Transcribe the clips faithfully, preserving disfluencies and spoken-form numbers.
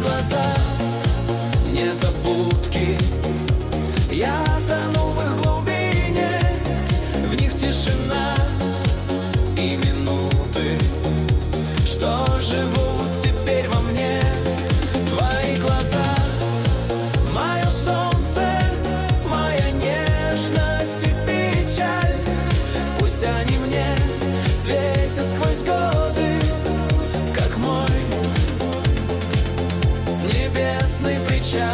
глаза незабудки. Я тону в их глубине, в них тишина и минуты, что живут теперь во мне. Твои глаза, мое солнце, моя нежность и печаль. Пусть они мне светят сквозь годы, как мой небесный причал.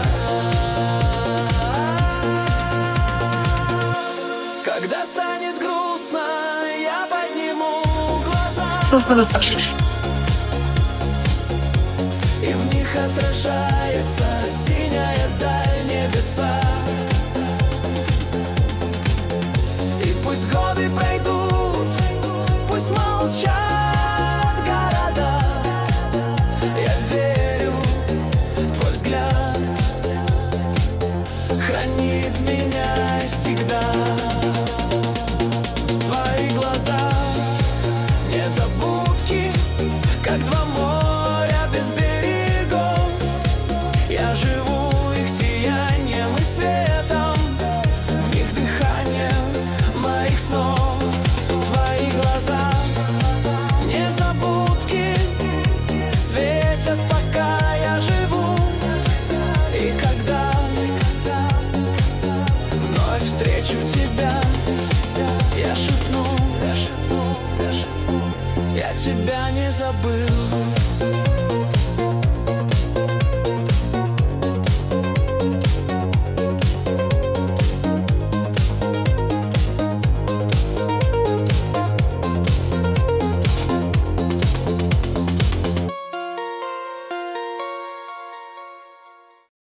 Когда станет грустно, я подниму глаза, Создано Сашей. и в них отражается